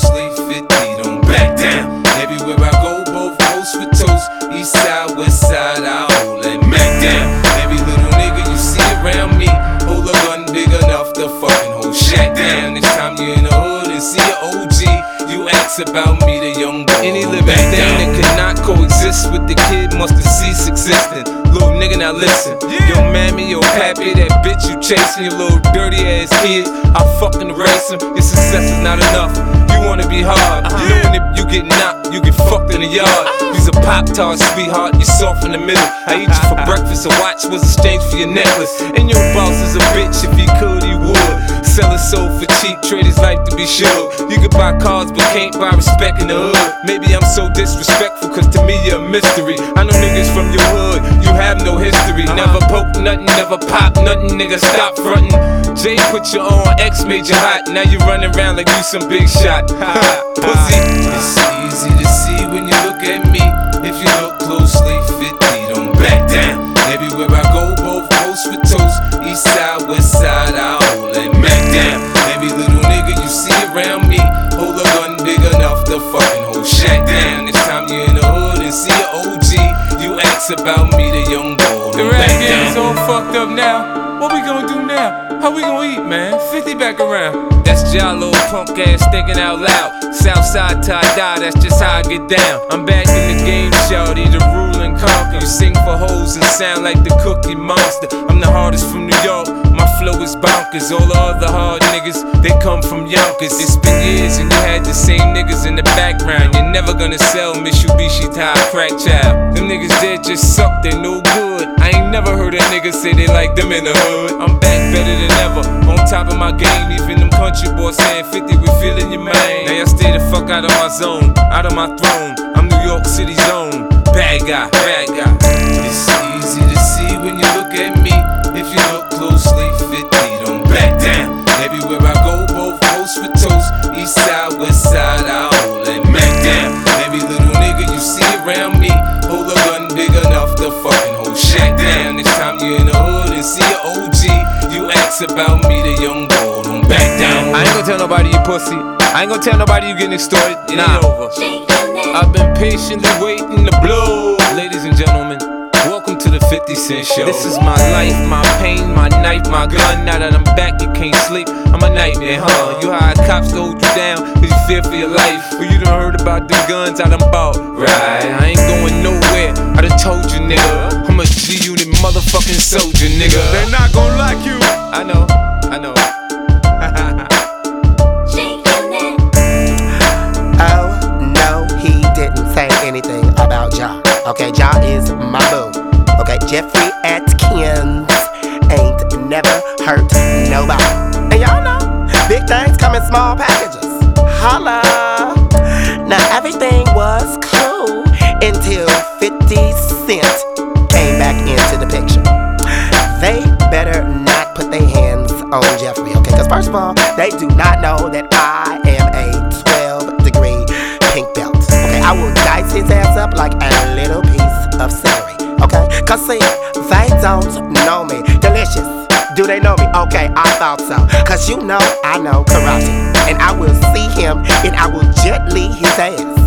closely, 50, don't back down. Everywhere I go, both coast for toast. East side, west side, I hold that Mac down. Every little nigga you see around me, hold a gun big enough to fucking hold Shaq down. Next time you in the hood and see an OG, you ask about me, the young boy. Any living thing that could not coexist with the kid must have ceased existing. Little nigga, now listen. Yo, mammy, yo, pappy, that bitch you chasing, your little dirty ass kid, I fucking erase him. Your success is not enough. You wanna be hard. Knowing if you get knocked, you get fucked in the yard. You's a Pop-Tart, sweetheart, you're soft in the middle. I eat you for breakfast, a watch was exchanged for your necklace. And your boss is a bitch, if he could, he would. Sell his soul for cheap, trade his life to be sure. You could buy cars, but can't buy respect in the hood. Maybe I'm so disrespectful, cause to me you're a mystery. I know niggas from your hood, you have no history. Never poke nothing, never pop nothing, nigga, stop frontin'. Jay put you on, X made you hot. Now you running around like you some big shot. Pussy. It's easy to see when you look at me. If you look closely, 50, don't back down. Everywhere I go, both coast for toast. East side, west side, I hold that Mac down. Every little nigga you see around me, hold a gun big enough to fucking hold Shaq down. Next time you in the hood and see an OG, you ask about me, the young boy. The rap game's all fucked up now. What we gonna do now? How we gonna eat, man? 50 back around. That's Jalo, punk ass thinking out loud. Southside till I die, that's just how I get down. I'm back in the game, shawty, the rule and conquer. You sing for hoes and sound like the Cookie Monster. I'm the hardest from New York, my flow is bonkers. All the other hard niggas, they come from Yonkers. It's been years and you had the same niggas in the background. You're never gonna sell Mitsubishi to a crack child. Them niggas there just suck, they no good. I ain't never heard a nigga say they like them in the hood. I'm back better than ever, on top of my game. Even them country boys saying 50, we feeling your man. Now y'all stay the fuck out of my zone, out of my throne. I'm New York City's own bad guy, bad guy. It's easy to see when you look at me. If you look closely, 50, don't back down. Everywhere I go, both coast for toast. East side, west side, I hold that Mac down. Every little nigga you see around me, hold a gun big enough to fucking hold Shaq down. Next time you in the hood and see an OG, you ask about me, the young boy, don't back down. I ain't gonna tell nobody you pussy. I ain't gonna tell nobody you getting extorted. It ain't over. I've been patiently waiting to blow. Ladies and gentlemen, welcome to the 50 Cent Show. This is my life, my pain, my knife, my gun. Now that I'm back, you can't sleep. I'm a nightmare, huh? You hired cops to hold you down, cause you fear for your life. Or you done heard about them guns I done bought. Right, I ain't going nowhere, I done told you, nigga. I'm a G-Unit motherfucking soldier, nigga. They're not gonna like you. I know, I know. Oh, no, he didn't say anything about Ja. Okay, Ja is my boo. Okay, Jeffrey Atkins ain't never hurt nobody. And y'all know, big things come in small packages. Holla. Now everything was cool until 50 Cent came back into the picture. They better not put their hands on Jeffrey, okay? Cause first of all, they do not know that I am a 12-degree pink belt. Okay, I will dice his ass up like a little piece of celery. Okay, cause see, they don't know me. Delicious. Do they know me? Okay, I thought so. Cause you know I know karate. And I will see him and I will jet lead his ass.